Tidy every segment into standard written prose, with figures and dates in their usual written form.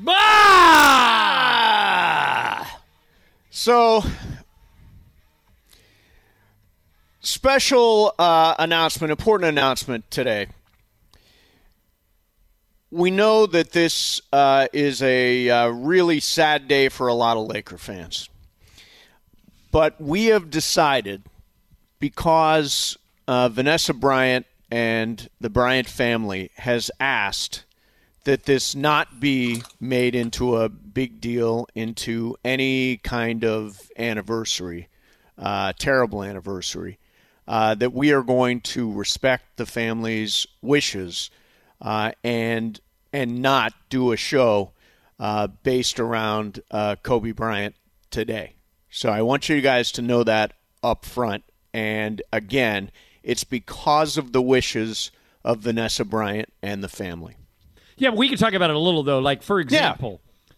So, special announcement, important announcement today. We know that this is a really sad day for a lot of Laker fans. But we have decided, because Vanessa Bryant and the Bryant family has asked that this not be made into a big deal, into any kind of anniversary, terrible anniversary, that we are going to respect the family's wishes and not do a show based around Kobe Bryant today. So I want you guys to know that up front. And again, it's because of the wishes of Vanessa Bryant and the family. Yeah, we can talk about it a little, though. Like, for example,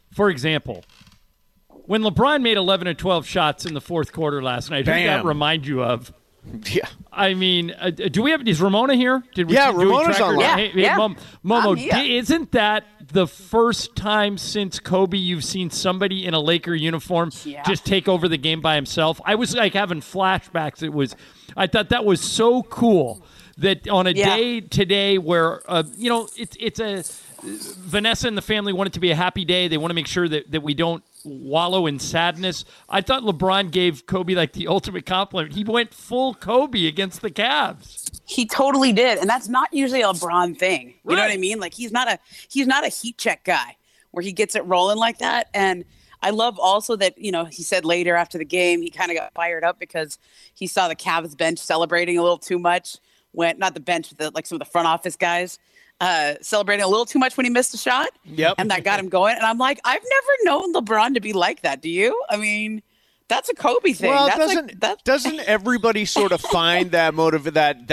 when LeBron made 11 or 12 shots in the fourth quarter last night, who did that remind you of? Yeah. I mean, is Ramona here? Ramona's online. Momo, isn't that the first time since Kobe you've seen somebody in a Laker uniform just take over the game by himself? I was like having flashbacks. I thought that was so cool that on a day today where, it's a Vanessa and the family want it to be a happy day. They want to make sure that we don't wallow in sadness. I thought LeBron gave Kobe like the ultimate compliment. He went full Kobe against the Cavs. He totally did, and that's not usually a LeBron thing. You know what I mean? Like he's not a heat check guy where he gets it rolling like that. And I love also that, he said later after the game he kind of got fired up because he saw the Cavs bench celebrating a little too much. Not the bench, but some of the front office guys celebrating a little too much when he missed a shot. Yep. And that got him going. And I'm like, I've never known LeBron to be like that. Do you? I mean, that's a Kobe thing. Well, That's doesn't everybody sort of find that motive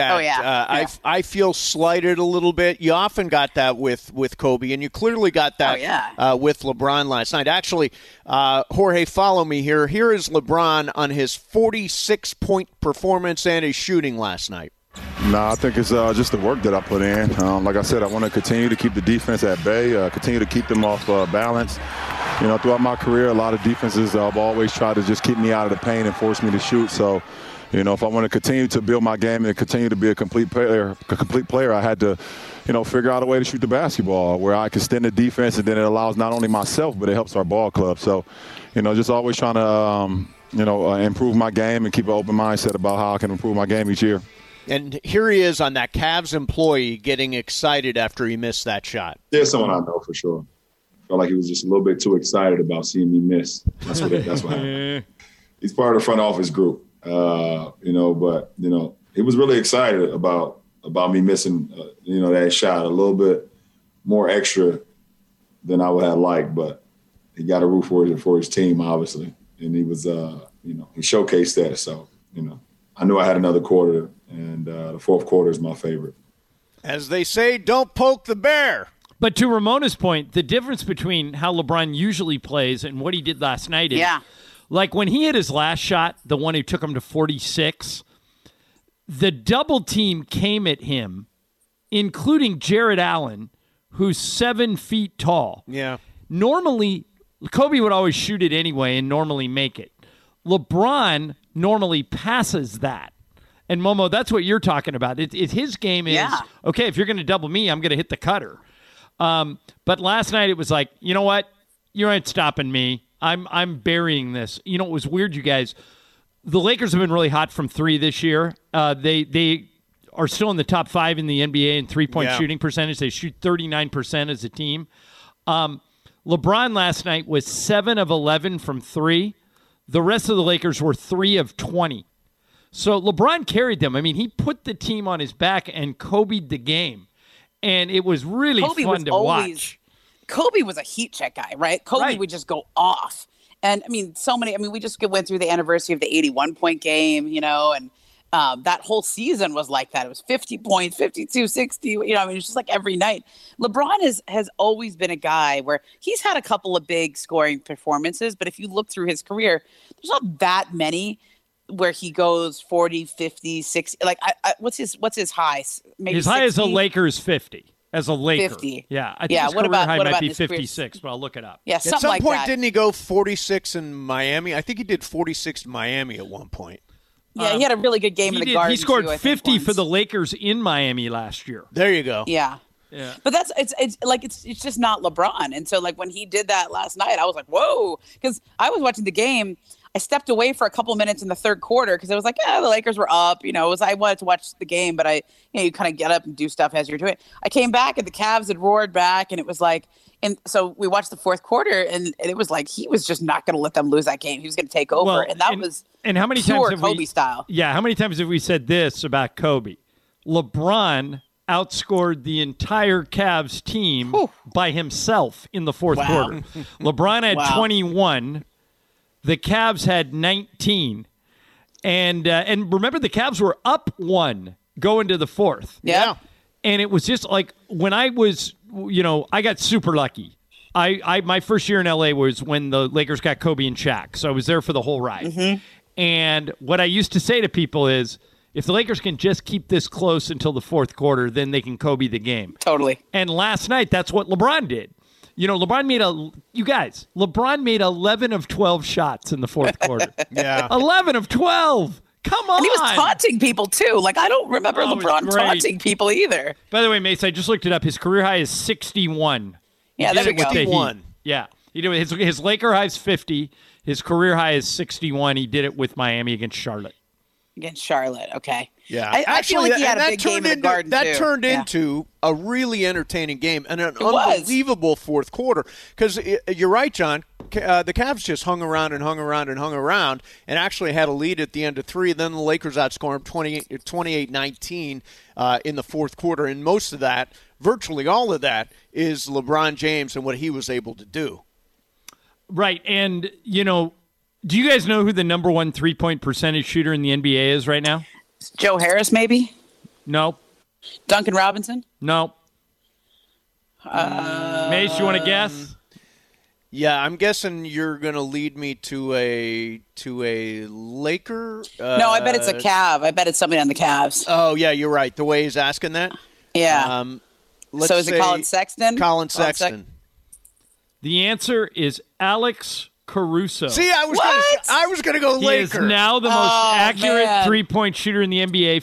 I feel slighted a little bit? You often got that with Kobe, and you clearly got that with LeBron last night. Actually, Jorge, follow me here. Here is LeBron on his 46-point performance and his shooting last night. No, I think it's just the work that I put in. Like I said, I want to continue to keep the defense at bay, continue to keep them off balance. Throughout my career, a lot of defenses have always tried to just keep me out of the paint and force me to shoot. So, if I want to continue to build my game and continue to be a complete player, I had to, figure out a way to shoot the basketball where I can extend the defense, and then it allows not only myself, but it helps our ball club. So, just always trying to, improve my game and keep an open mindset about how I can improve my game each year. And here he is on that Cavs employee getting excited after he missed that shot. There's someone I know for sure. Felt like he was just a little bit too excited about seeing me miss. That's what happened. He's part of the front office group, but he was really excited about me missing, that shot a little bit more extra than I would have liked. But he got a root for his team, obviously, and he was, he showcased that. So, I knew I had another quarter. And the fourth quarter is my favorite. As they say, don't poke the bear. But to Ramona's point, the difference between how LeBron usually plays and what he did last night is, like when he hit his last shot, the one who took him to 46, the double team came at him, including Jared Allen, who's 7 feet tall. Yeah. Normally, Kobe would always shoot it anyway and normally make it. LeBron normally passes that. And Momo, that's what you're talking about. His game is, okay, if you're going to double me, I'm going to hit the cutter. But last night it was like, you know what? You ain't stopping me. I'm burying this. It was weird, you guys. The Lakers have been really hot from three this year. They are still in the top 5 in the NBA in three-point shooting percentage. They shoot 39% as a team. LeBron last night was 7 of 11 from 3. The rest of the Lakers were 3 of 20. So LeBron carried them. I mean, he put the team on his back and Kobe'd the game. And it was really fun to watch. Kobe was a heat check guy, right? Kobe would just go off. And, we just went through the anniversary of the 81-point game, and that whole season was like that. It was 50 points, 52, 60, it's just like every night. LeBron has always been a guy where he's had a couple of big scoring performances, but if you look through his career, there's not that many where he goes 40, 50, 60. Like, what's his high? Maybe his high 60? is a Lakers 50. as a Laker. 50. Yeah, I think his career high might be 56, but I'll look it up. Yeah, at some point, didn't he go 46 in Miami? I think he did 46 in Miami at one point. Yeah, he had a really good game in the Garden. He scored too, 50 for the Lakers in Miami last year. There you go. Yeah. Yeah. But it's just not LeBron. And so like when he did that last night, I was like, whoa, because I was watching the game. I stepped away for a couple minutes in the third quarter because it was like, the Lakers were up. I wanted to watch the game, but you kind of get up and do stuff as you're doing it. I came back and the Cavs had roared back, and it was like, and so we watched the fourth quarter, and it was like he was just not going to let them lose that game. He was going to take over, and that was and how many pure times have Kobe style. Yeah, how many times have we said this about Kobe? LeBron outscored the entire Cavs team by himself in the fourth quarter. LeBron had 21. The Cavs had 19. And remember, the Cavs were up 1 going to the fourth. Yeah. And it was just like when I was, I got super lucky. My first year in LA was when the Lakers got Kobe and Shaq. So I was there for the whole ride. Mm-hmm. And what I used to say to people is, if the Lakers can just keep this close until the fourth quarter, then they can Kobe the game. Totally. And last night, that's what LeBron did. LeBron made 11 of 12 shots in the fourth quarter. Yeah. 11 of 12. Come on. And he was taunting people, too. Like, I don't remember LeBron taunting people either. By the way, Mace, I just looked it up. His career high is 61. Yeah, there we go. 61. Yeah. He did his Laker high is 50. His career high is 61. He did it with Miami against Charlotte. Against Charlotte, okay. Yeah. I feel like he had a big game in the Garden, that too. turned Yeah. into a really entertaining game and an was. unbelievable fourth quarter. Because you're right, John. The Cavs just hung around and actually had a lead at the end of 3. Then the Lakers outscored them 28-19 in the fourth quarter. And most of that, virtually all of that, is LeBron James and what he was able to do. Right. And, do you guys know who the number 1 3-point percentage shooter in the NBA is right now? Joe Harris, maybe? No. Duncan Robinson? No. Mace, you want to guess? Yeah, I'm guessing you're going to lead me to a Laker. No, I bet it's a Cav. I bet it's somebody on the Cavs. Oh, yeah, you're right. The way he's asking that. Yeah. So is it Colin Sexton? Colin Sexton. The answer is Alex Caruso. See, I was going to go Laker. He is now the most accurate 3-point shooter in the NBA,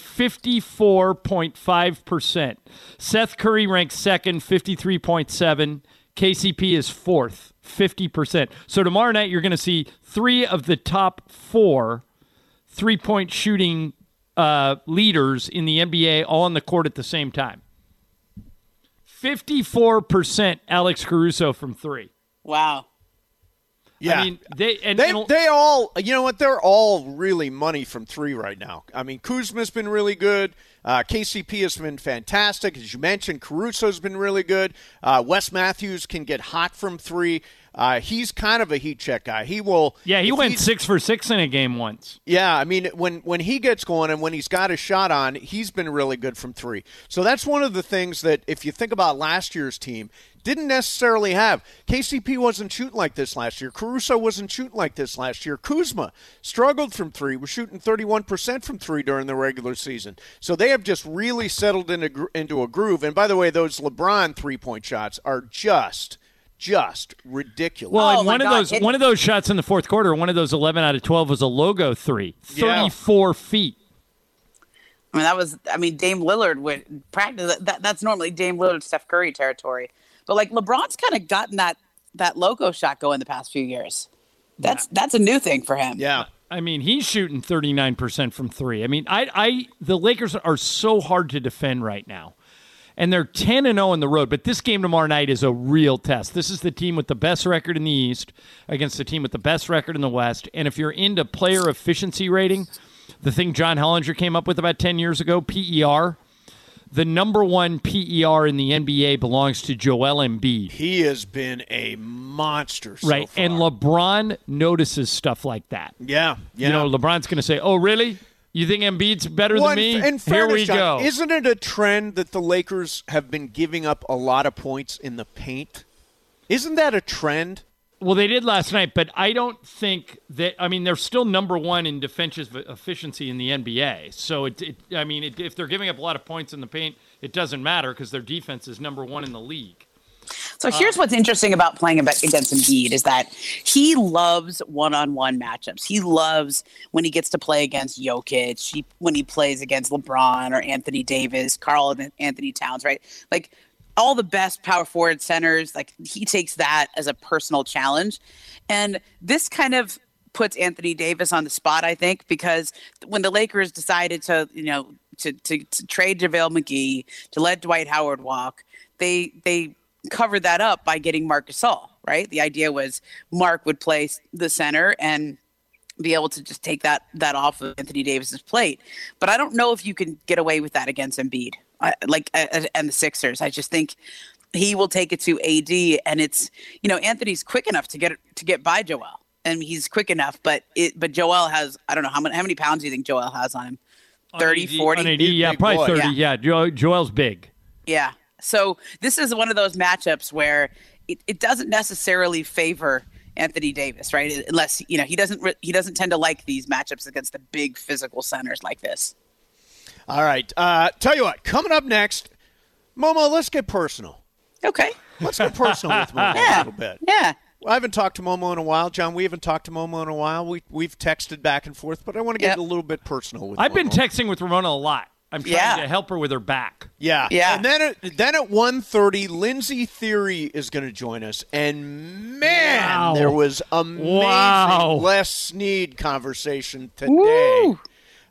54.5%. Seth Curry ranks second, 53.7%. KCP is fourth, 50%. So tomorrow night you're going to see 3 of the top 4 3-point shooting leaders in the NBA all on the court at the same time. 54% Alex Caruso from 3. Wow. Yeah, I mean, they all, you know what? They're all really money from 3 right now. I mean, Kuzma's been really good. KCP has been fantastic. As you mentioned, Caruso's been really good. Wes Matthews can get hot from 3. He's kind of a heat check guy. He will. Yeah, he went 6 for 6 in a game once. Yeah, I mean, when he gets going and when he's got a shot on, he's been really good from 3. So that's one of the things that, if you think about last year's team, didn't necessarily have. KCP wasn't shooting like this last year. Caruso wasn't shooting like this last year. Kuzma struggled from 3. Was shooting 31% from 3 during the regular season. So they have just really settled into a groove. And by the way, those LeBron 3-point shots are just ridiculous. Well, one of those shots in the fourth quarter, one of those 11 out of 12 was a logo 3, 34 feet. I mean, Dame Lillard would practice that's normally Dame Lillard, Steph Curry territory. But like LeBron's kind of gotten that logo shot going the past few years. That's a new thing for him. Yeah. I mean, he's shooting 39% from 3. I mean, the Lakers are so hard to defend right now. And they're 10-0 on the road, but this game tomorrow night is a real test. This is the team with the best record in the East against the team with the best record in the West. And if you're into player efficiency rating, the thing John Hollinger came up with about 10 years ago, PER, the number 1 PER in the NBA belongs to Joel Embiid. He has been a monster so right, far. and LeBron notices stuff like that. Yeah. LeBron's going to say, "Oh, really? You think Embiid's better than me? In Here we go." Isn't it a trend that the Lakers have been giving up a lot of points in the paint? Isn't that a trend? Well, they did last night, but I don't think that. I mean, they're still number 1 in defensive efficiency in the NBA. So, if they're giving up a lot of points in the paint, it doesn't matter because their defense is number one in the league. So here's what's interesting about playing against Embiid is that he loves one-on-one matchups. He loves when he gets to play against Jokic, when he plays against LeBron or Anthony Davis, Karl Anthony Towns, right? Like all the best power forward centers, like he takes that as a personal challenge. And this kind of puts Anthony Davis on the spot, I think, because when the Lakers decided to trade JaVale McGee, to let Dwight Howard walk, they covered that up by getting Marc Gasol, right? The idea was Mark would play the center and be able to just take that off of Anthony Davis's plate. But I don't know if you can get away with that against Embiid, and the Sixers. I just think he will take it to AD, and it's, Anthony's quick enough to get by Joel, and he's quick enough, but Joel has, I don't know how many pounds do you think Joel has on him? 30, 40? On AD, yeah, probably 30. Yeah, Joel's big. Yeah. So this is one of those matchups where it doesn't necessarily favor Anthony Davis, right? Unless he doesn't tend to like these matchups against the big physical centers like this. All right, tell you what, coming up next, Momo, let's get personal. Okay, let's get personal with Momo a little bit. Yeah. Well, I haven't talked to Momo in a while, John. We haven't talked to Momo in a while. We've texted back and forth, but I want to get a little bit personal with Momo. I've been texting with Ramona a lot. I'm trying to help her with her back. Yeah. And then at 1:30, Lindsey Theory is going to join us. And, man, there was amazing Les Snead conversation today. Woo.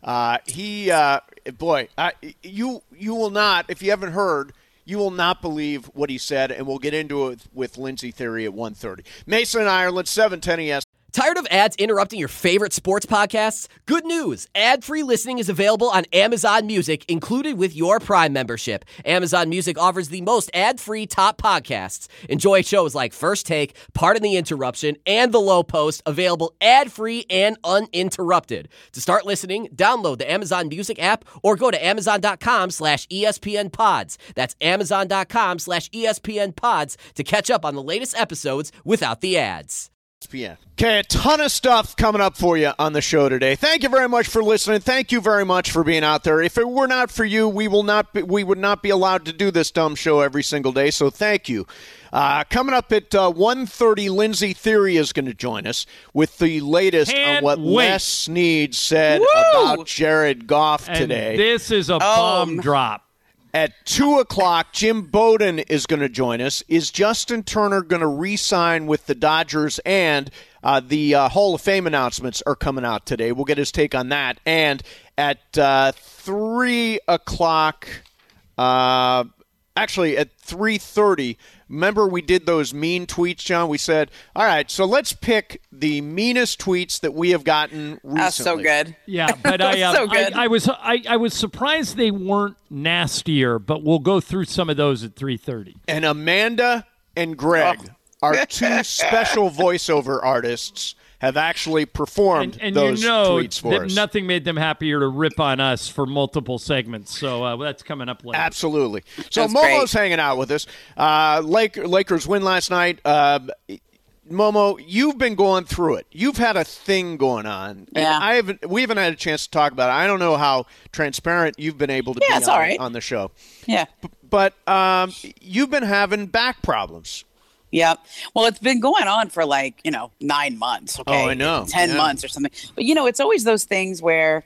You will not, if you haven't heard, you will not believe what he said, and we'll get into it with Lindsey Theory at 1:30. Mason, Ireland, 710 ES. Tired of ads interrupting your favorite sports podcasts? Good news. Ad-free listening is available on Amazon Music, included with your Prime membership. Amazon Music offers the most ad-free top podcasts. Enjoy shows like First Take, Pardon the Interruption, and The Low Post, available ad-free and uninterrupted. To start listening, download the Amazon Music app or go to amazon.com/ESPN Pods. That's amazon.com/ESPN Pods to catch up on the latest episodes without the ads. Okay, a ton of stuff coming up for you on the show today. Thank you very much for listening. Thank you very much for being out there. If it were not for you, we would not be allowed to do this dumb show every single day, so thank you. Coming up at 1:30, Lindsey Theory is going to join us with the latest on what Les Snead said about Jared Goff today. And this is a bomb drop. At 2 o'clock, Jim Bowden is going to join us. Is Justin Turner going to re-sign with the Dodgers? And the Hall of Fame announcements are coming out today. We'll get his take on that. And at 3 o'clock, actually at 3:30, remember we did those mean tweets, John? We said, all right, so let's pick the meanest tweets that we have gotten recently. That's so good. Yeah, but I was surprised they weren't nastier, but we'll go through some of those at 3:30. And Amanda and Greg, our two special voiceover artists, have actually performed those tweets for us. Nothing made them happier to rip on us for multiple segments. So that's coming up later. Absolutely. So Momo's hanging out with us. Lakers win last night. Momo, you've been going through it. You've had a thing going on. Yeah. And we haven't had a chance to talk about it. I don't know how transparent you've been able to be on the show. Yeah. But you've been having back problems. Yeah. Well, it's been going on for 9 months. Okay. Oh, I know. 10 months or something. But, it's always those things where,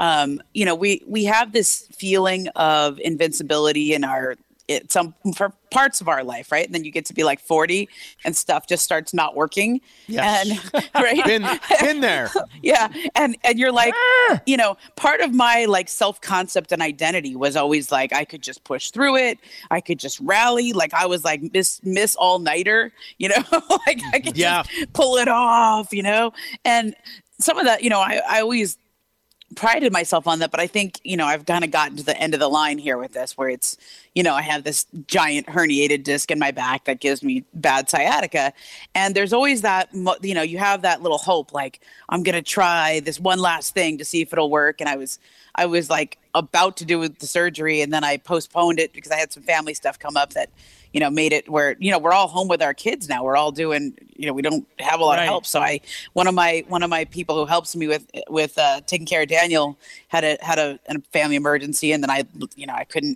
we have this feeling of invincibility in for parts of our life, right? And then you get to be 40 and stuff just starts not working. Yes. And right. been there. Yeah. And you're part of my self-concept and identity was always I could just push through it. I could just rally. I was miss all-nighter, I could just pull it off, and some of that, I always prided myself on that, but I think, I've kind of gotten to the end of the line here with this, where it's, I have this giant herniated disc in my back that gives me bad sciatica. And there's always that, you have that little hope, I'm going to try this one last thing to see if it'll work. And I was about to do the surgery, and then I postponed it because I had some family stuff come up that, made it where, we're all home with our kids now. We're all doing, we don't have a lot of help. So one of my people who helps me with taking care of Daniel had a family emergency. And then I couldn't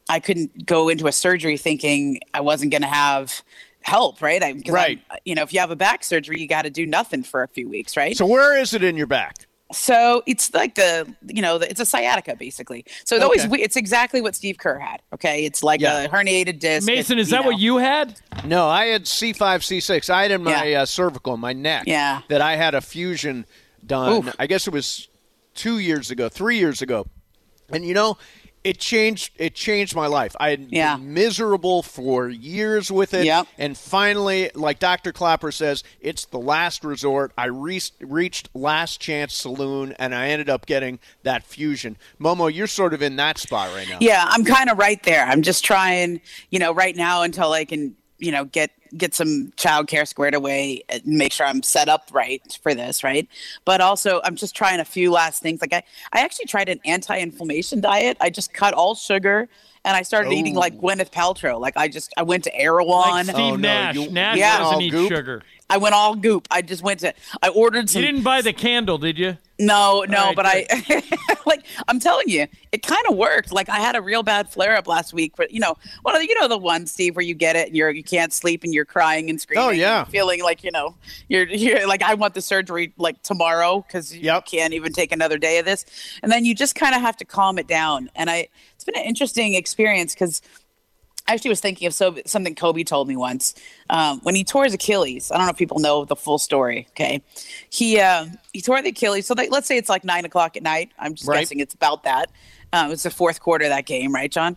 I couldn't go into a surgery thinking I wasn't going to have help, right? Right. If you have a back surgery, you got to do nothing for a few weeks, right? So where is it in your back? So it's like it's a sciatica basically. So it's exactly what Steve Kerr had. Okay. It's like a herniated disc. Mason, is that what you had? No, I had C5, C6. I had in my cervical, my neck, that I had a fusion done. Oof. I guess it was 3 years ago. And it changed my life. I had been miserable for years with it. Yep. And finally, like Dr. Clapper says, it's the last resort. I reached Last Chance Saloon, and I ended up getting that fusion. Momo, you're sort of in that spot right now. Yeah, I'm kind of right there. I'm just trying, right now until I can, get some childcare squared away and make sure I'm set up right for this, right? But also, I'm just trying a few last things. Like I actually tried an anti-inflammation diet. I just cut all sugar, and I started eating like Gwyneth Paltrow. Like I went to Erewhon. Like Steve Nash. Nash doesn't eat sugar. I went all goop. I ordered some. You didn't buy the candle, did you? No, right, but I'm telling you, it kind of worked. Like I had a real bad flare up last week, but the one, Steve, where you get it and you can't sleep and you're crying and screaming. Oh yeah, and feeling like you're like, I want the surgery like tomorrow because you can't even take another day of this, and then you just kind of have to calm it down. And it's been an interesting experience because I actually was thinking of something Kobe told me once when he tore his Achilles. I don't know if people know the full story. Okay, he tore the Achilles. So let's say it's like 9:00 at night. I'm just guessing it's about that. It was the fourth quarter of that game, right, John?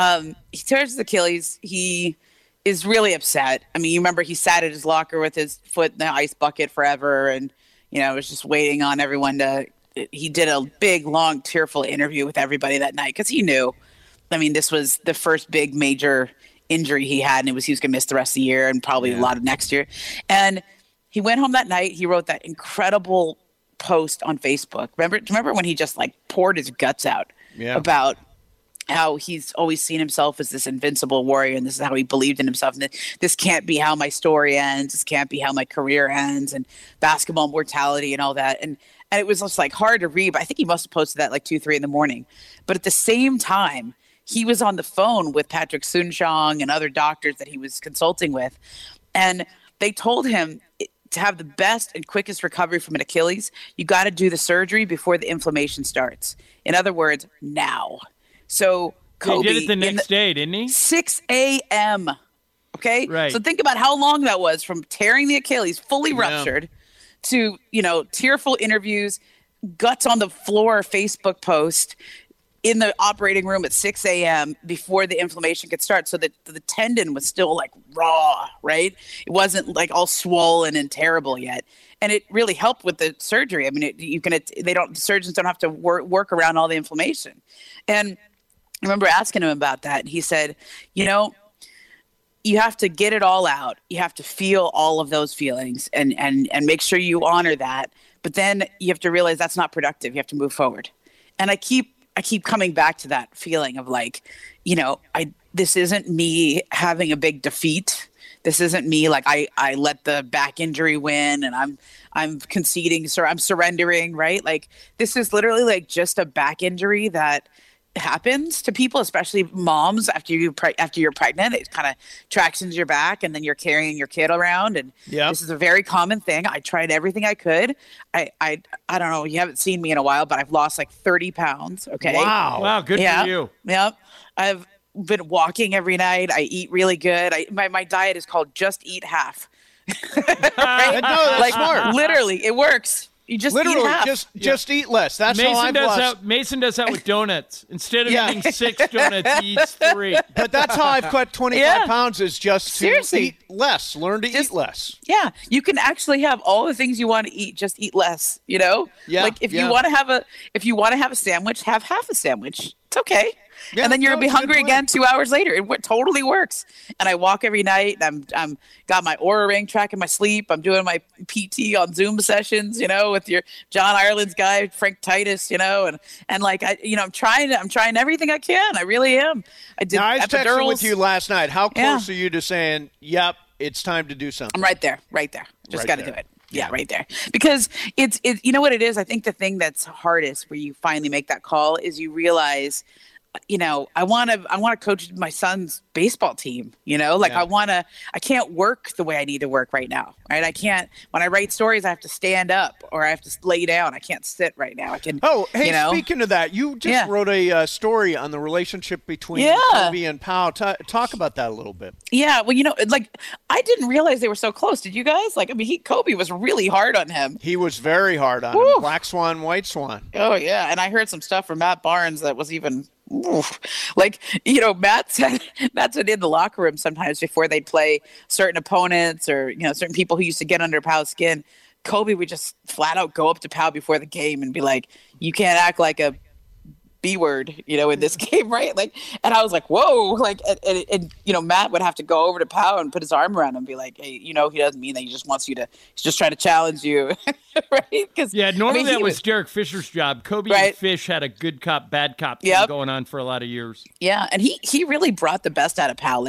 He tears his Achilles. He is really upset. I mean, you remember he sat at his locker with his foot in the ice bucket forever, and was just waiting on everyone to. He did a big, long, tearful interview with everybody that night because he knew. I mean, this was the first big major injury he had, and he was going to miss the rest of the year and probably a lot of next year. And he went home that night. He wrote that incredible post on Facebook. Remember when he just like poured his guts out about how he's always seen himself as this invincible warrior, and this is how he believed in himself. And this can't be how my story ends. This can't be how my career ends, and basketball mortality and all that. And it was just like hard to read. But I think he must have posted that like 2-3 in the morning. But at the same time, he was on the phone with Patrick Soon-Shiong and other doctors that he was consulting with. And they told him to have the best and quickest recovery from an Achilles, you got to do the surgery before the inflammation starts. In other words, now. So Kobe he did it the next day, didn't he? 6 a.m. Okay? Right. So think about how long that was from tearing the Achilles, fully ruptured, to, tearful interviews, guts on the floor Facebook post, in the operating room at 6 a.m. before the inflammation could start, so that the tendon was still like raw, right? It wasn't like all swollen and terrible yet, and it really helped with the surgery. I mean, surgeons don't have to work around all the inflammation. And I remember asking him about that, and he said, you have to get it all out. You have to feel all of those feelings and make sure you honor that. But then you have to realize that's not productive. You have to move forward. And I keep coming back to that feeling of like, this isn't me having a big defeat. This isn't me like I let the back injury win and I'm conceding, so I'm surrendering, right? Like this is literally like just a back injury that happens to people, especially moms after you're pregnant. It kind of tracks into your back, and then you're carrying your kid around, and this is a very common thing. I tried everything I could. I don't know, you haven't seen me in a while, but I've lost like 30 pounds. Okay. Wow, good for you. Yep. I've been walking every night. I eat really good. My diet is called Just Eat Half. Right? No, that's smart. Literally, it works. You just literally eat half. just eat less. That's how I've lost. Mason does that with donuts. Instead of eating 6 donuts, he eats 3. But that's how I've cut 25 pounds, is just to eat less. Learn to eat less. Yeah, you can actually have all the things you want to eat. Just eat less. Yeah. Like if you want to have a sandwich, have half a sandwich. It's okay. Yeah, and then you're gonna be hungry again 2 hours later. It totally works. And I walk every night. I'm got my Oura Ring tracking my sleep. I'm doing my PT on Zoom sessions, with your John Ireland's guy, Frank Titus, and like I'm trying everything I can. I really am. I did. Now, I was epidurals texting with you last night. How close are you to saying, "Yep, it's time to do something"? I'm right there. Just got to do it. Yeah, right there. Because it's you know what it is? I think the thing that's hardest where you finally make that call is you realize I want to coach my son's baseball team, I can't work the way I need to work right now. Right. I can't, when I write stories, I have to stand up or I have to lay down. I can't sit right now. I can. Oh, hey, speaking of that, you just wrote a story on the relationship between Kobe and Pau. Talk about that a little bit. Yeah. Well, I didn't realize they were so close. Did you guys? Kobe was really hard on him. He was very hard on him. Black Swan, White Swan. Oh yeah. And I heard some stuff from Matt Barnes that was even, Matt said in the locker room sometimes before they'd play certain opponents or, certain people who used to get under Pau's skin, Kobe would just flat out go up to Pau before the game and be like, you can't act like a B word, in this game, right? And I was like, whoa, and Matt would have to go over to Pau and put his arm around him and be like, hey, he doesn't mean that. He just wants you to, he's just trying to challenge you, right? Normally that was Derek Fisher's job. Kobe and Fish had a good cop, bad cop thing going on for a lot of years. Yeah, and he really brought the best out of Pau.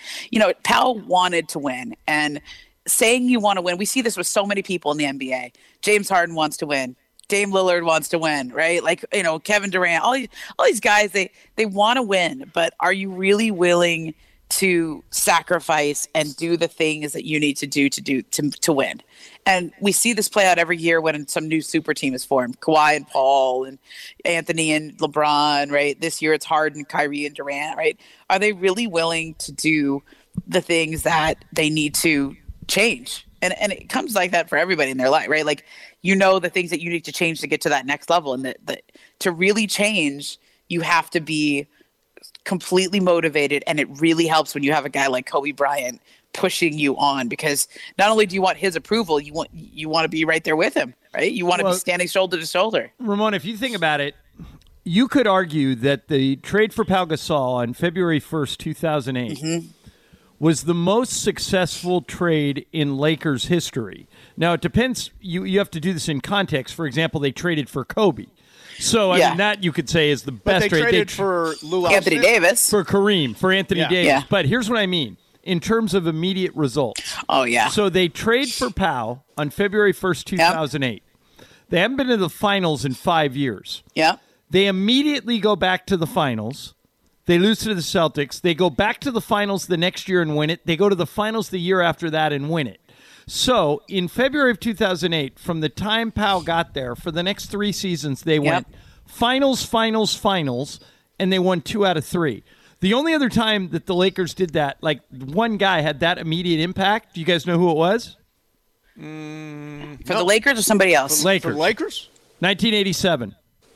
Pau wanted to win, and saying you want to win, we see this with so many people in the NBA. James Harden wants to win. Dame Lillard wants to win, right? Kevin Durant, all these guys, they want to win, but are you really willing to sacrifice and do the things that you need to do to win? And we see this play out every year when some new super team is formed. Kawhi and Paul and Anthony and LeBron, right? This year it's Harden, Kyrie, and Durant, right? Are they really willing to do the things that they need to change? And it comes like that for everybody in their life, right? The things that you need to change to get to that next level. And that to really change, you have to be completely motivated. And it really helps when you have a guy like Kobe Bryant pushing you on, because not only do you want his approval, you want to be right there with him, right? You want to be standing shoulder to shoulder. Ramon, if you think about it, you could argue that the trade for Pau Gasol on February 1st, 2008 was the most successful trade in Lakers history. Now, it depends. You have to do this in context. For example, they traded for Kobe. So, I mean, that you could say is the best trade. They traded for Lou Anthony Davis. For Kareem, for Anthony Davis. Yeah. But here's what I mean in terms of immediate results. Oh, yeah. So they trade for Pau on February 1st, 2008. Yep. They haven't been to the finals in 5 years. Yeah. They immediately go back to the finals. They lose to the Celtics. They go back to the finals the next year and win it. They go to the finals the year after that and win it. So in February of 2008, from the time Pau got there, for the next 3 seasons, they went finals, finals, finals, and they won 2 out of 3. The only other time that the Lakers did that, one guy had that immediate impact, do you guys know who it was? For the Lakers or somebody else? Lakers. For Lakers? 1987.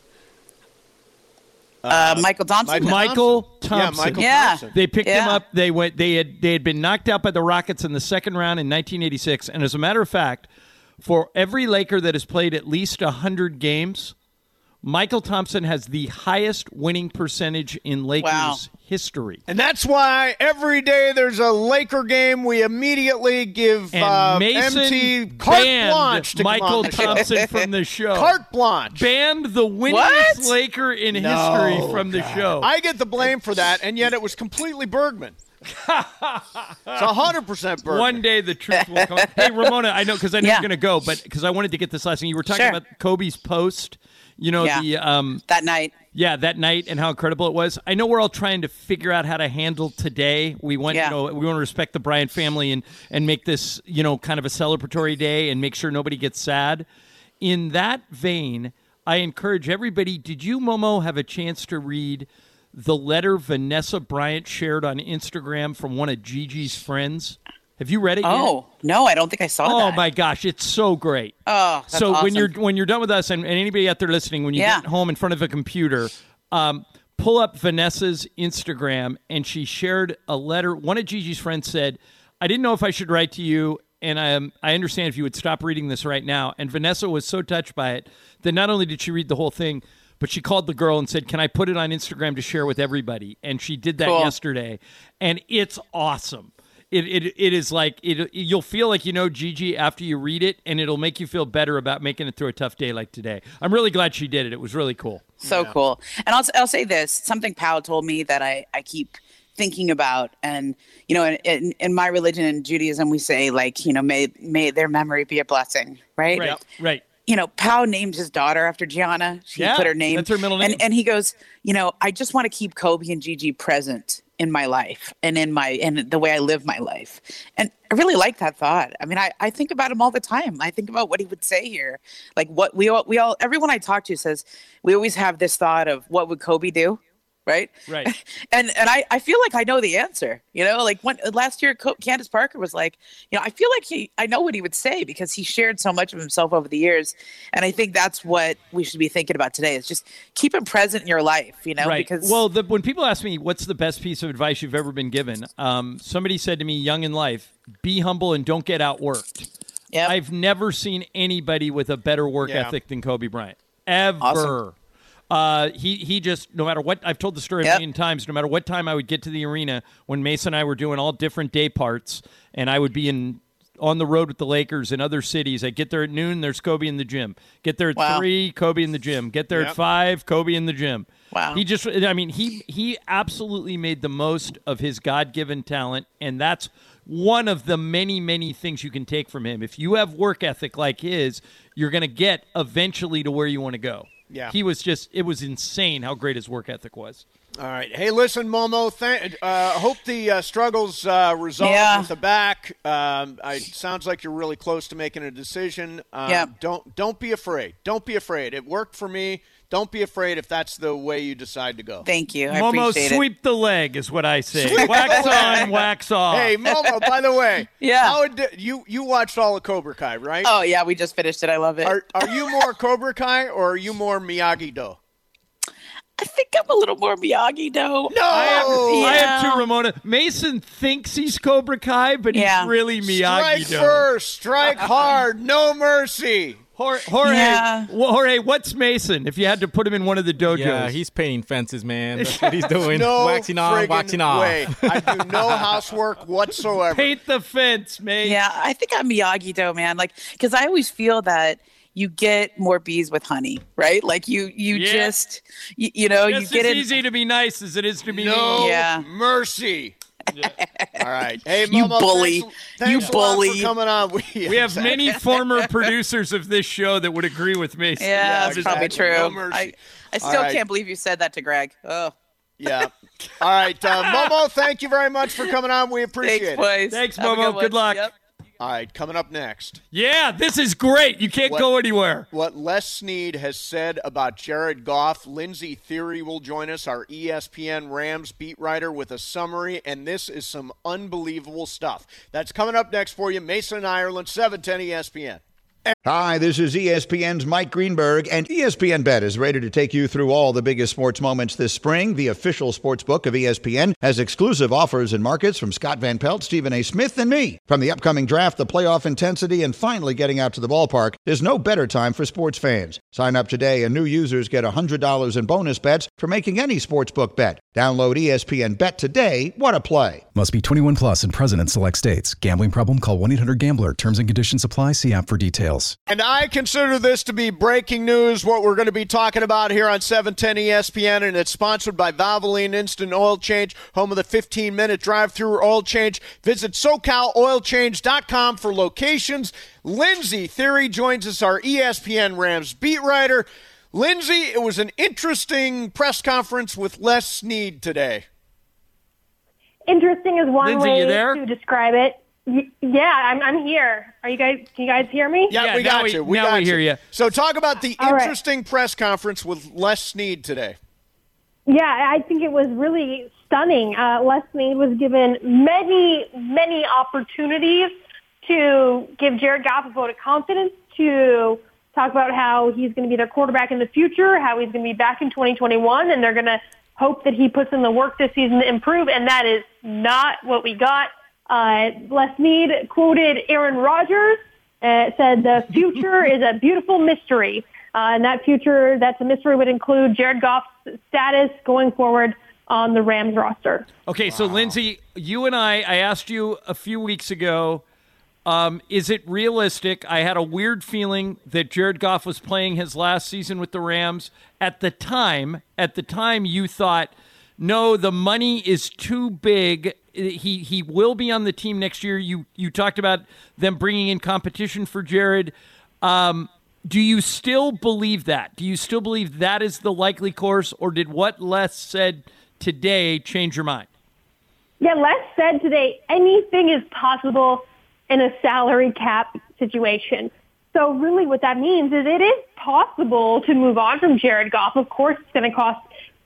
Michael Thompson. Michael Thompson. Yeah, Thompson. They picked him up. They had been knocked out by the Rockets in the second round in 1986. And as a matter of fact, for every Laker that has played at least 100 games, Michael Thompson has the highest winning percentage in Lakers history. And that's why every day there's a Laker game, we immediately give MT carte blanche to Michael Thompson from the show. Carte blanche. Banned the winningest Laker in history from the show. I get the blame for that, and yet it was completely Bergman. It's 100% Bergman. One day the truth will come. Hey, Ramona, I know because I know you're going to go, but because I wanted to get this last thing. You were talking about Kobe's post. That night. Yeah, that night and how incredible it was. I know we're all trying to figure out how to handle today. We want we want to respect the Bryant family and make this, kind of a celebratory day and make sure nobody gets sad. In that vein, I encourage everybody, did you, Momo, have a chance to read the letter Vanessa Bryant shared on Instagram from one of Gigi's friends? Have you read it yet? Oh, no, I don't think I saw that. Oh, my gosh, it's so great. Oh, that's so awesome. when you're done with us, and anybody out there listening, when you get home in front of a computer, pull up Vanessa's Instagram, and she shared a letter. One of Gigi's friends said, I didn't know if I should write to you, and I understand if you would stop reading this right now. And Vanessa was so touched by it that not only did she read the whole thing, but she called the girl and said, can I put it on Instagram to share with everybody? And she did that yesterday, and it's awesome. It is like you'll feel like Gigi after you read it, and it'll make you feel better about making it through a tough day like today. I'm really glad she did it. It was really cool. So cool. And I'll say this, something Pau told me that I keep thinking about, and in my religion and Judaism we say may their memory be a blessing, right? Right. Pau named his daughter after Gianna. She put her name. That's her middle name. And he goes, I just want to keep Kobe and Gigi present in my life and in the way I live my life. And I really like that thought. I mean, I think about him all the time. I think about what he would say here. Like what everyone I talk to says, we always have this thought of what would Kobe do? Right. And I feel like I know the answer, like when last year Candace Parker was like, I feel like I know what he would say because he shared so much of himself over the years. And I think that's what we should be thinking about today is just keep him present in your life, Right. Because when people ask me what's the best piece of advice you've ever been given, somebody said to me, young in life, be humble and don't get outworked. Yep. I've never seen anybody with a better work ethic than Kobe Bryant. Ever. Awesome. He just, no matter what, I've told the story a million times, no matter what time I would get to the arena when Mason and I were doing all different day parts and I would be on the road with the Lakers in other cities. I get there at noon, there's Kobe in the gym. Get there at 3, Kobe in the gym. Get there at 5, Kobe in the gym. Wow. He absolutely made the most of his God-given talent, and that's one of the many, many things you can take from him. If you have work ethic like his, you're going to get eventually to where you want to go. Yeah. It was insane how great his work ethic was. All right. Hey, listen, Momo, hope the struggles resolve with the back. It sounds like you're really close to making a decision. Don't be afraid. Don't be afraid. It worked for me. Don't be afraid if that's the way you decide to go. Thank you. I Momo, appreciate it. sweep the leg is what I say. Wax on, wax off. Hey, Momo, by the way, Yeah. You watched all of Cobra Kai, right? Oh, yeah, we just finished it. I love it. Are you more Cobra Kai or are you more Miyagi-Do? I think I'm a little more Miyagi-Do. No! I am too, Ramona. Mason thinks he's Cobra Kai, but he's really Miyagi-Do. Strike first, strike hard, no mercy. Jorge, what's Mason? If you had to put him in one of the dojos, yeah, he's painting fences, man. That's what he's doing. No waxing on, waxing off. Way. I do no housework whatsoever. Paint the fence, mate. Yeah, I think I'm Miyagi-Do, man. Like, because I always feel that you get more bees with honey, right? Like you just, you get it's easy to be nice as it is to be mean. Mercy. Yeah. All right. Hey, you Momo, bully. Thanks you bully. for coming on. We have many former producers of this show that would agree with me. Yeah, that's probably true. No mercy. I still can't believe you said that to Greg. Oh. Yeah. All right. Momo, thank you very much for coming on. We appreciate it. Boys. Thanks, Momo. Good luck. Yep. All right, coming up next. Yeah, this is great. You can't go anywhere. What Les Snead has said about Jared Goff. Lindsey Thiry will join us, our ESPN Rams beat writer, with a summary, and this is some unbelievable stuff. That's coming up next for you. Mason and Ireland, 710 ESPN. Hi, this is ESPN's Mike Greenberg, and ESPN Bet is ready to take you through all the biggest sports moments this spring. The official sports book of ESPN has exclusive offers and markets from Scott Van Pelt, Stephen A. Smith, and me. From the upcoming draft, the playoff intensity, and finally getting out to the ballpark, there's no better time for sports fans. Sign up today, and new users get $100 in bonus bets for making any sportsbook bet. Download ESPN Bet today. What a play. Must be 21 plus and present in select states. Gambling problem? Call 1-800-GAMBLER. Terms and conditions apply. See app for details. And I consider this to be breaking news, what we're going to be talking about here on 710 ESPN, and it's sponsored by Valvoline Instant Oil Change, home of the 15-minute drive-through oil change. Visit SoCalOilChange.com for locations. Lindsey Thiry joins us, our ESPN Rams beat writer. Lindsey, it was an interesting press conference with Les Snead today. Interesting is one Lindsey, way you there? to describe it. Yeah, I'm here. Are you guys? Can you guys hear me? Yeah, we got you. We hear you. So talk about the All interesting press conference with Les Snead today. Yeah, I think it was really stunning. Les Snead was given many opportunities to give Jared Goff a vote of confidence, to talk about how he's going to be their quarterback in the future, how he's going to be back in 2021, and they're going to hope that he puts in the work this season to improve, and that is not what we got. Les Snead quoted Aaron Rodgers, said the future is a beautiful mystery. And that's a mystery would include Jared Goff's status going forward on the Rams roster. Okay, so Lindsey, you and I asked you a few weeks ago, is it realistic? I had a weird feeling that Jared Goff was playing his last season with the Rams. At the time, you thought, no, the money is too big. He will be on the team next year. You talked about them bringing in competition for Jared. Do you still believe that? Do you still believe that is the likely course, or did what Les said today change your mind? Yeah, Les said today anything is possible in a salary cap situation. So really what that means is it is possible to move on from Jared Goff. Of course, it's going to cost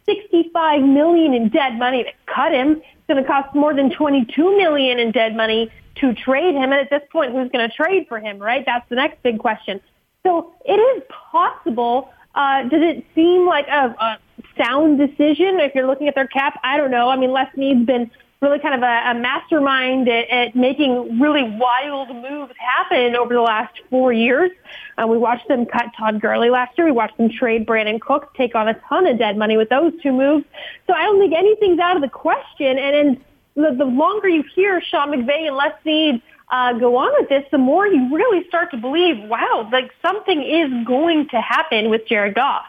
$65 million in dead money to cut him. It's going to cost more than $22 million in dead money to trade him. And at this point, who's going to trade for him, right? That's the next big question. So it is possible. Does it seem like a sound decision if you're looking at their cap? I don't know. I mean, Les Snead's been really kind of a mastermind at making really wild moves happen over the last 4 years. We watched them cut Todd Gurley last year. We watched them trade Brandon Cooks, take on a ton of dead money with those two moves. So I don't think anything's out of the question. And the longer you hear Sean McVay and Les Snead go on with this, the more you really start to believe, wow, like something is going to happen with Jared Goff.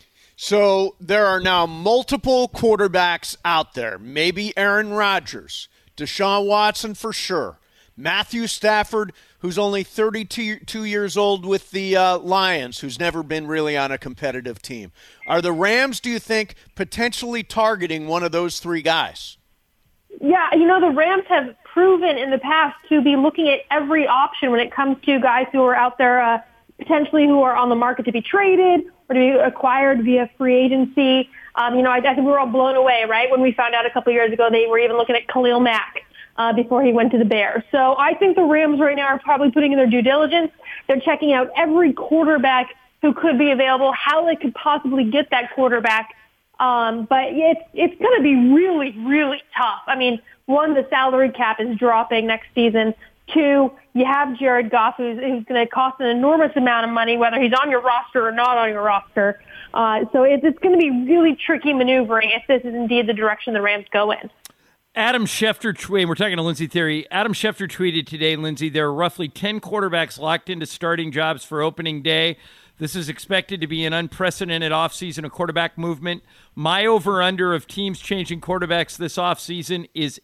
So there are now multiple quarterbacks out there. Maybe Aaron Rodgers, Deshaun Watson for sure, Matthew Stafford, who's only 32 years old with the Lions, who's never been really on a competitive team. Are the Rams, do you think, potentially targeting one of those three guys? Yeah, the Rams have proven in the past to be looking at every option when it comes to guys who are out there potentially who are on the market to be traded or to be acquired via free agency. I think we were all blown away, right, when we found out a couple of years ago they were even looking at Khalil Mack before he went to the Bears. So I think the Rams right now are probably putting in their due diligence. They're checking out every quarterback who could be available, how they could possibly get that quarterback. But it's going to be really, really tough. I mean, one, the salary cap is dropping next season. Two, you have Jared Goff, who's going to cost an enormous amount of money, whether he's on your roster or not on your roster. So it's going to be really tricky maneuvering if this is indeed the direction the Rams go in. Adam Schefter tweeted, we're talking to Lindsey Theory. Adam Schefter tweeted today, Lindsey, there are roughly 10 quarterbacks locked into starting jobs for opening day. This is expected to be an unprecedented offseason of quarterback movement. My over-under of teams changing quarterbacks this offseason is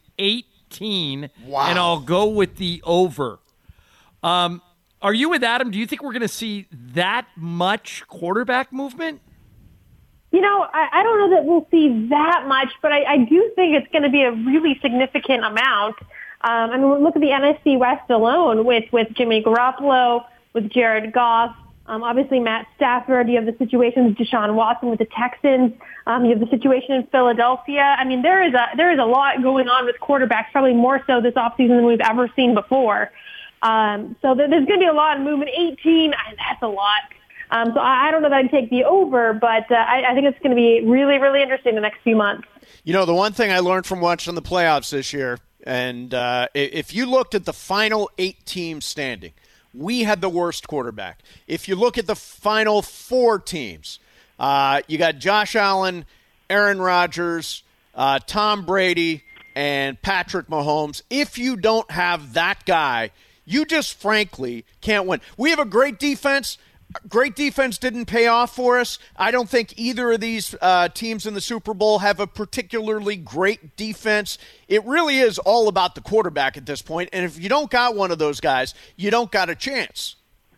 18, wow. And I'll go with the over. Are you with Adam? Do you think we're going to see that much quarterback movement? I don't know that we'll see that much, but I do think it's going to be a really significant amount. Look at the NFC West alone with Jimmy Garoppolo, with Jared Goff, obviously Matt Stafford. You have the situation with Deshaun Watson with the Texans. You have the situation in Philadelphia. I mean, there is a lot going on with quarterbacks, probably more so this offseason than we've ever seen before. So there's going to be a lot of movement. 18, that's a lot. So I don't know that I'd take the over, but I think it's going to be really, really interesting the next few months. The one thing I learned from watching the playoffs this year, and if you looked at the final 8 teams standing, we had the worst quarterback. If you look at the final 4 teams, you got Josh Allen, Aaron Rodgers, Tom Brady, and Patrick Mahomes. If you don't have that guy, you just frankly can't win. We have a great defense. Great defense didn't pay off for us. I don't think either of these teams in the Super Bowl have a particularly great defense. It really is all about the quarterback at this point. And if you don't got one of those guys, you don't got a chance.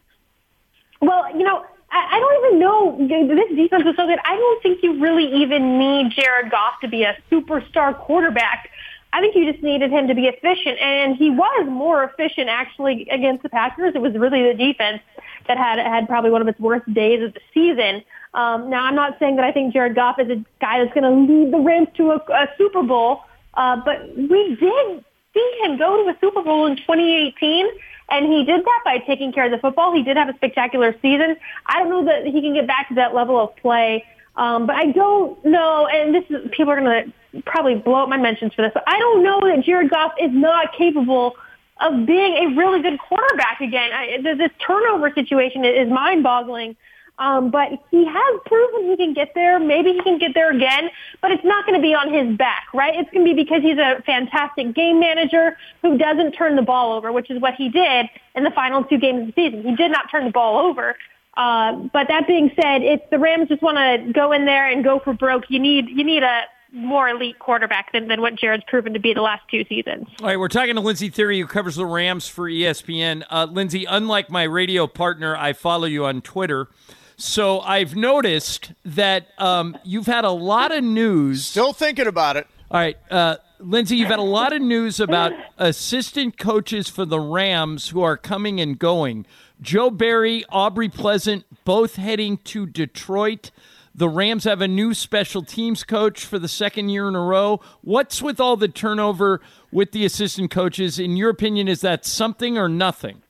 Well, I don't even know. This defense is so good. I don't think you really even need Jared Goff to be a superstar quarterback. I think you just needed him to be efficient, and he was more efficient actually against the Packers. It was really the defense that had probably one of its worst days of the season. Now, I'm not saying that I think Jared Goff is a guy that's going to lead the Rams to a Super Bowl, but we did see him go to a Super Bowl in 2018, and he did that by taking care of the football. He did have a spectacular season. I don't know that he can get back to that level of play, but I don't know, and people are going to probably blow up my mentions for this, but I don't know that Jared Goff is not capable of being a really good quarterback again. This turnover situation is mind-boggling, but he has proven he can get there. Maybe he can get there again, but it's not going to be on his back, right? It's going to be because he's a fantastic game manager who doesn't turn the ball over, which is what he did in the final 2 games of the season. He did not turn the ball over. But that being said, if the Rams just want to go in there and go for broke, you need a more elite quarterback than what Jared's proven to be the last 2 seasons. All right, we're talking to Lindsey Thiry, who covers the Rams for ESPN. Lindsey, unlike my radio partner, I follow you on Twitter. So I've noticed that you've had a lot of news. Still thinking about it. All right, Lindsey, you've had a lot of news about assistant coaches for the Rams who are coming and going. Joe Barry, Aubrey Pleasant, both heading to Detroit. The Rams have a new special teams coach for the second year in a row. What's with all the turnover with the assistant coaches? In your opinion, is that something or nothing?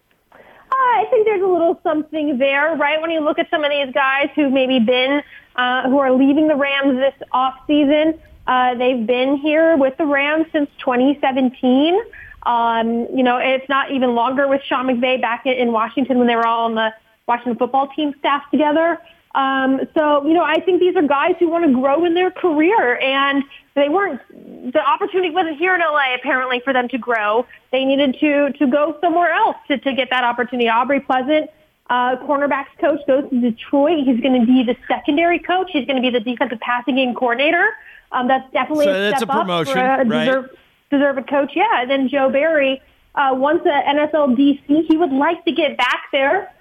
I think there's a little something there, right? When you look at some of these guys who've maybe been, who are leaving the Rams this offseason, they've been here with the Rams since 2017. It's not even longer with Sean McVay back in Washington when they were all on the Washington football team staff together. I think these are guys who want to grow in their career, and the opportunity wasn't here in LA apparently for them to grow. They needed to go somewhere else to get that opportunity. Aubrey Pleasant, cornerbacks coach, goes to Detroit. He's going to be the secondary coach. He's going to be the defensive passing game coordinator. That's definitely a step up for a deserved coach. Yeah. And then Joe Barry, once an NFL DC, he would like to get back there.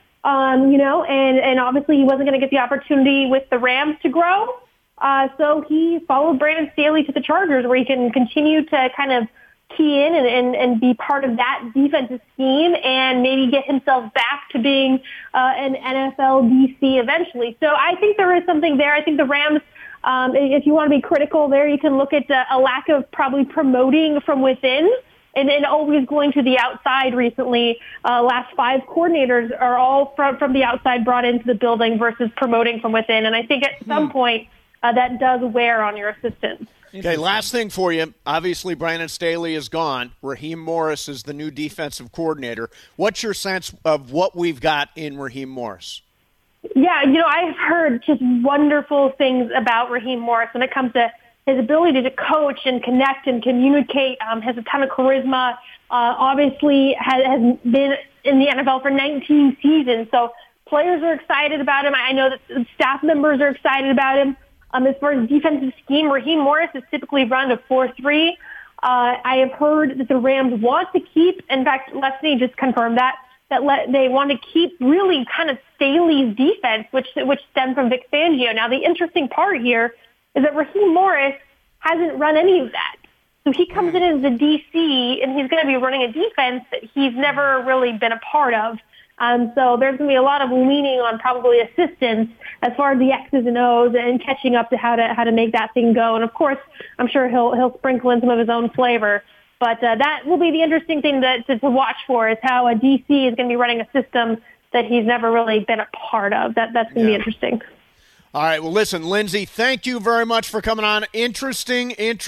And obviously he wasn't going to get the opportunity with the Rams to grow. So he followed Brandon Staley to the Chargers, where he can continue to kind of key in and be part of that defensive scheme and maybe get himself back to being an NFL DC eventually. So I think there is something there. I think the Rams, if you want to be critical there, you can look at a lack of probably promoting from within. And then always going to the outside recently. Last 5 coordinators are all from the outside brought into the building versus promoting from within. And I think at some point that does wear on your assistants. Okay, last thing for you. Obviously, Brandon Staley is gone. Raheem Morris is the new defensive coordinator. What's your sense of what we've got in Raheem Morris? Yeah, I've heard just wonderful things about Raheem Morris when it comes to his ability to coach and connect and communicate, has a ton of charisma, obviously has been in the NFL for 19 seasons. So players are excited about him. I know that staff members are excited about him. As far as defensive scheme, Raheem Morris has typically run a 4-3. I have heard that the Rams want to keep, in fact, Leslie just confirmed that they want to keep really kind of Staley's defense, which stemmed from Vic Fangio. Now, the interesting part here is that Raheem Morris hasn't run any of that. So he comes in as the DC, and he's going to be running a defense that he's never really been a part of. So there's going to be a lot of leaning on probably assistance as far as the X's and O's and catching up to how to make that thing go. And, of course, I'm sure he'll sprinkle in some of his own flavor. But that will be the interesting thing to watch for, is how a DC is going to be running a system that he's never really been a part of. That's going to be interesting. All right, well, listen, Lindsey, thank you very much for coming on. Interesting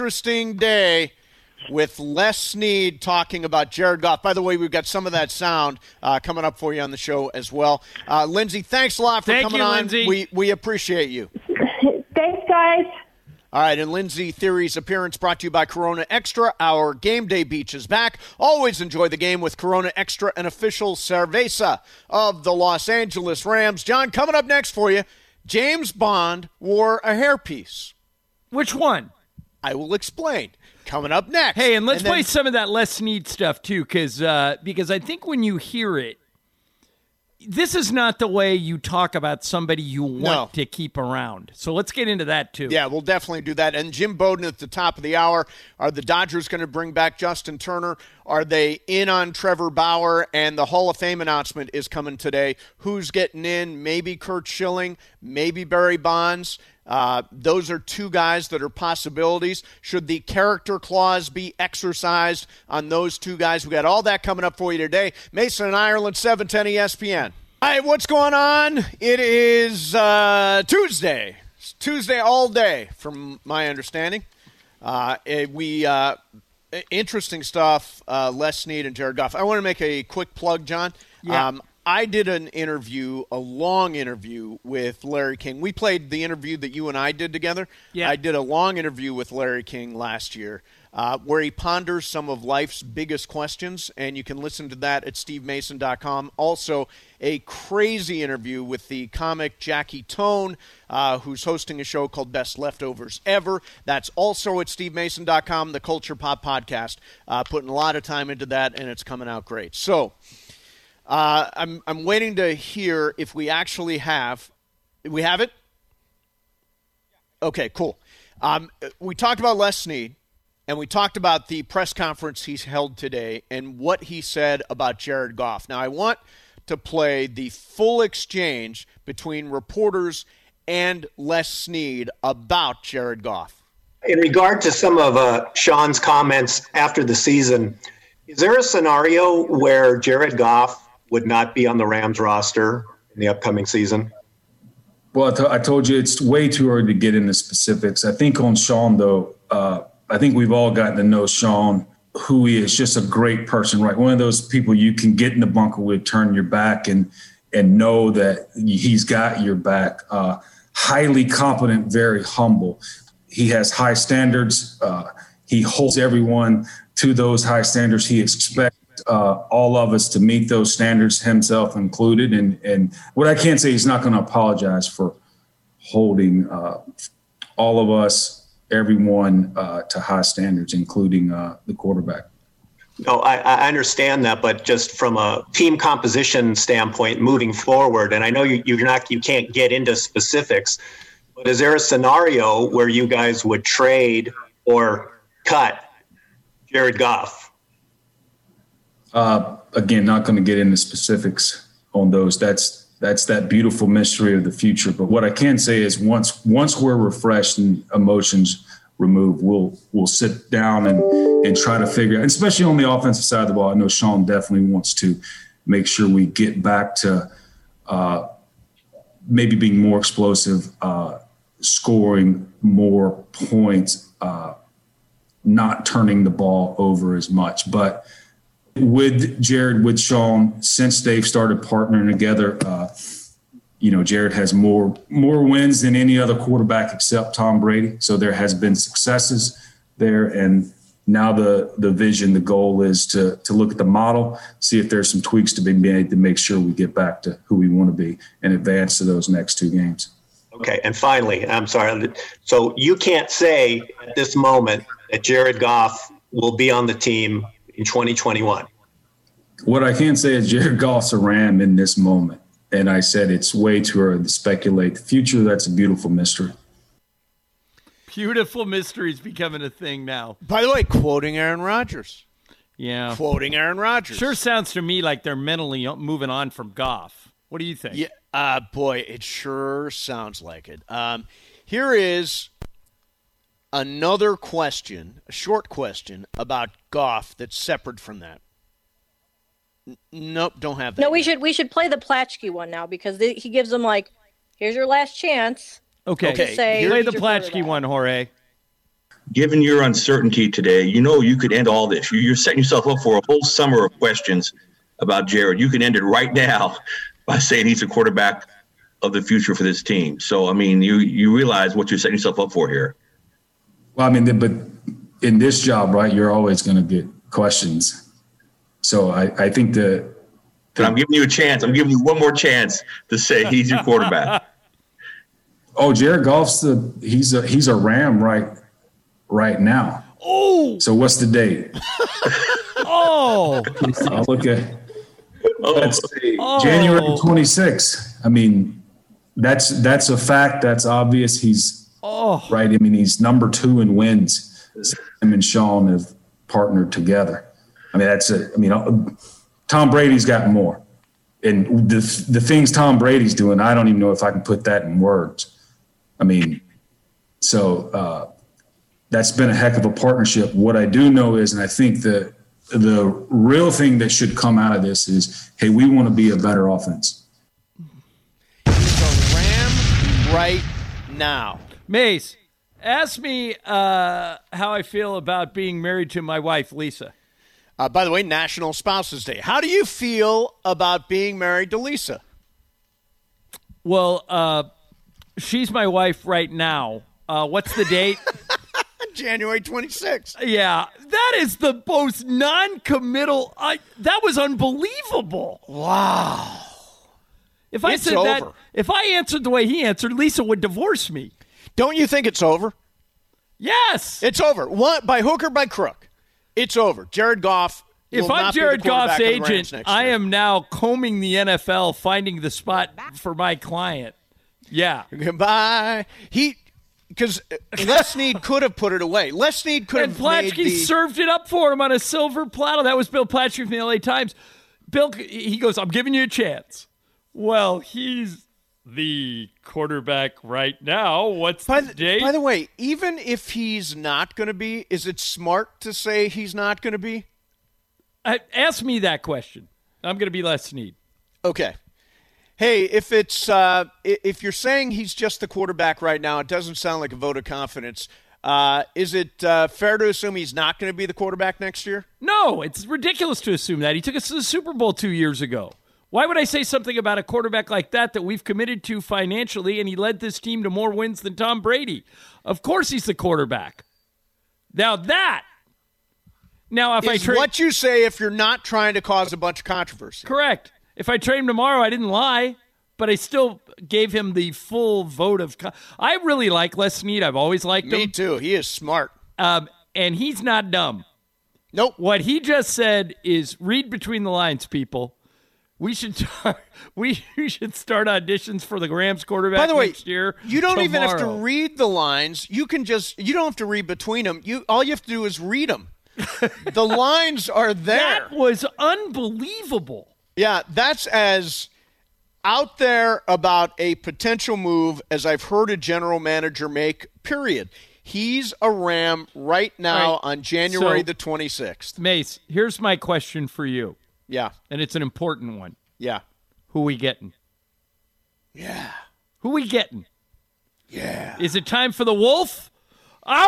day with Les Snead talking about Jared Goff. By the way, we've got some of that sound coming up for you on the show as well. Lindsey, thanks a lot for coming on. Lindsey. We appreciate you. Thanks, guys. All right, and Lindsey Thiry's appearance brought to you by Corona Extra. Our game day beach is back. Always enjoy the game with Corona Extra, an official cerveza of the Los Angeles Rams. John, coming up next for you, James Bond wore a hairpiece. Which one? I will explain. Coming up next. Hey, and let's play some of that Les Snead stuff, too, because I think when you hear it, this is not the way you talk about somebody you want to keep around. So let's get into that, too. Yeah, we'll definitely do that. And Jim Bowden at the top of the hour. Are the Dodgers going to bring back Justin Turner? Are they in on Trevor Bauer? And the Hall of Fame announcement is coming today. Who's getting in? Maybe Curt Schilling, maybe Barry Bonds. Those are 2 guys that are possibilities. Should the character clause be exercised on those 2 guys? We got all that coming up for you today. Mason and Ireland, 710 ESPN. All right, what's going on? It is Tuesday. It's Tuesday all day, from my understanding. Interesting stuff, Les Snead and Jared Goff. I want to make a quick plug, John. Yeah. I did an interview, a long interview with Larry King. We played the interview that you and I did together. Yeah. I did a long interview with Larry King last year. where he ponders some of life's biggest questions, and you can listen to that at stevemason.com. Also, a crazy interview with the comic Jackie Tone, who's hosting a show called Best Leftovers Ever. That's also at stevemason.com, the Culture Pop Podcast. Putting a lot of time into that, and it's coming out great. So I'm waiting to hear if we actually have – we have it? Okay, cool. We talked about Les Snead. And we talked about the press conference he's held today and what he said about Jared Goff. Now, I want to play the full exchange between reporters and Les Snead about Jared Goff. In regard to some of Sean's comments after the season, is there a scenario where Jared Goff would not be on the Rams roster in the upcoming season? Well, I told you it's way too early to get into specifics. I think on Sean, though, I think we've all gotten to know Sean, who he is, just a great person, right? One of those people you can get in the bunker with, turn your back and know that he's got your back. Highly competent, very humble. He has high standards. He holds everyone to those high standards. He expects all of us to meet those standards, himself included. And what I can say, he's not going to apologize for holding all of us, everyone to high standards, including the quarterback. No, I understand that, but just from a team composition standpoint, moving forward, and I know you can't get into specifics, but is there a scenario where you guys would trade or cut Jared Goff? Again, not going to get into specifics on those. That's that beautiful mystery of the future. But what I can say is once we're refreshed and emotions removed, we'll sit down and try to figure out, especially on the offensive side of the ball. I know Sean definitely wants to make sure we get back to maybe being more explosive, scoring more points, not turning the ball over as much. But with Jared, with Sean, since they've started partnering together, Jared has more wins than any other quarterback except Tom Brady. So there has been successes there. And now the vision, the goal is to look at the model, see if there's some tweaks to be made to make sure we get back to who we want to be and advance to those next two games. Okay. And finally, I'm sorry. So you can't say at this moment that Jared Goff will be on the team in 2021. What I can say is Jared Goff's a Ram in this moment. And I said it's way too early to speculate the future. That's a beautiful mystery. Beautiful mystery is becoming a thing now. By the way, quoting Aaron Rodgers. Yeah. Quoting Aaron Rodgers. Sure sounds to me like they're mentally moving on from Goff. What do you think? Yeah, boy, it sure sounds like it. Here is another question, a short question about Goff that's separate from that. Nope, don't have that. No, we should play the Platschke one now because he gives them here's your last chance. Okay. Play the Platschke one, Jorge. Given your uncertainty today, you could end all this. You're setting yourself up for a whole summer of questions about Jared. You can end it right now by saying he's a quarterback of the future for this team. So, you realize what you're setting yourself up for here. Well, but in this job, right, you're always going to get questions. So I think that I'm giving you a chance. I'm giving you one more chance to say he's your quarterback. Oh, Jared Goff's he's a Ram right now. Oh. So what's the date? Oh. I'll look at January 26th. That's a fact. That's obvious. He's right. He's number 2 in wins. Him and Sean have partnered together. Tom Brady's got more. And the things Tom Brady's doing, I don't even know if I can put that in words. So that's been a heck of a partnership. What I do know is, and I think the real thing that should come out of this is, hey, we want to be a better offense. He's a Ram right now. Mace, ask me how I feel about being married to my wife, Lisa. By the way, National Spouses Day. How do you feel about being married to Lisa? Well, she's my wife right now. What's the date? January 26th. Yeah, that is the most non-committal. That was unbelievable. Wow. If I said that, if I answered the way he answered, Lisa would divorce me. Don't you think it's over? Yes. It's over. What, by hook or by crook? It's over. Jared Goff. If I'm Jared Goff's agent, I am now combing the NFL, finding the spot for my client. Yeah. Goodbye. Because Les Snead could have put it away. Les Snead could have made Plaschke served it up for him on a silver platter. That was Bill Plaschke from the LA Times. Bill, he goes, I'm giving you a chance. Well, he's the quarterback right now. What's the date? By the way, even if he's not going to be, is it smart to say he's not going to be? Ask me that question. I'm going to be Les Snead. Okay. Hey, if you're saying he's just the quarterback right now, it doesn't sound like a vote of confidence. Is it fair to assume he's not going to be the quarterback next year? No, it's ridiculous to assume that. He took us to the Super Bowl 2 years ago. Why would I say something about a quarterback like that we've committed to financially, and he led this team to more wins than Tom Brady? Of course he's the quarterback. Now if I trade what you say if you're not trying to cause a bunch of controversy. Correct. If I trade him tomorrow, I didn't lie, but I still gave him the full vote of. I really like Les Snead. I've always liked him. Me too. He is smart, and he's not dumb. Nope. What he just said is read between the lines, people. We should start auditions for the Rams quarterback By the way, next year. You don't tomorrow. even have to read the lines. You don't have to read between them. All you have to do is read them. The lines are there. That was unbelievable. Yeah, that's as out there about a potential move as I've heard a general manager make, period. He's a Ram right now on January the 26th. Mace, here's my question for you. Yeah. And it's an important one. Yeah. Who we getting? Yeah. Who we getting? Yeah. Is it time for the Wolf? Oh!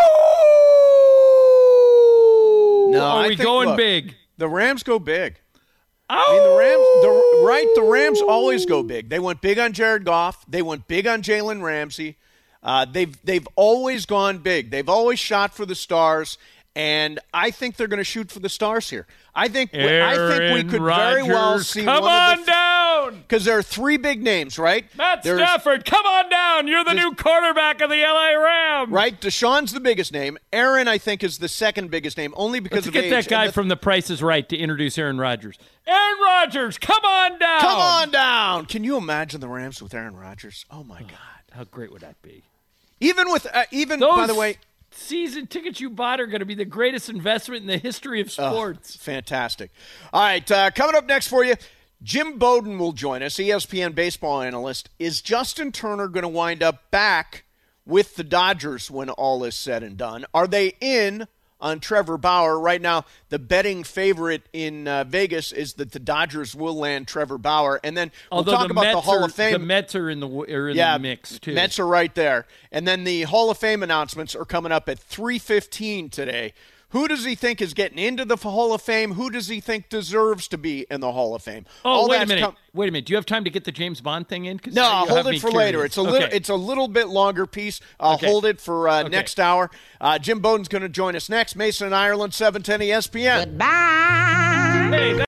No, Are we going big? The Rams go big. Oh! I mean, the Rams always go big. They went big on Jared Goff. They went big on Jalen Ramsey. They've always gone big. They've always shot for the stars, and I think they're going to shoot for the stars here. I think we could very well see come on down, because there are three big names, right? There's Stafford, come on down. You're the new quarterback of the LA Rams, right? Deshaun's the biggest name. Aaron, I think, is the second biggest name, only because Let's get that guy from The Price is Right to introduce Aaron Rodgers. Aaron Rodgers, come on down. Come on down. Can you imagine the Rams with Aaron Rodgers? Oh my God, how great would that be? Even by the way. Season tickets you bought are going to be the greatest investment in the history of sports. Fantastic. All right, coming up next for you, Jim Bowden will join us, ESPN baseball analyst. Is Justin Turner going to wind up back with the Dodgers when all is said and done? Are they in on Trevor Bauer? Right now, the betting favorite in Vegas is that the Dodgers will land Trevor Bauer. And then we'll talk about the Hall of Fame. The Mets are in the mix, too. Mets are right there. And then the Hall of Fame announcements are coming up at 3:15 today. Who does he think is getting into the Hall of Fame? Who does he think deserves to be in the Hall of Fame? Wait a minute. Wait a minute. Do you have time to get the James Bond thing in? No, I'll hold it for later. It's a little bit longer piece. I'll hold it for next hour. Jim Bowden's going to join us next. Mason in Ireland, 710 ESPN. Goodbye. Hey,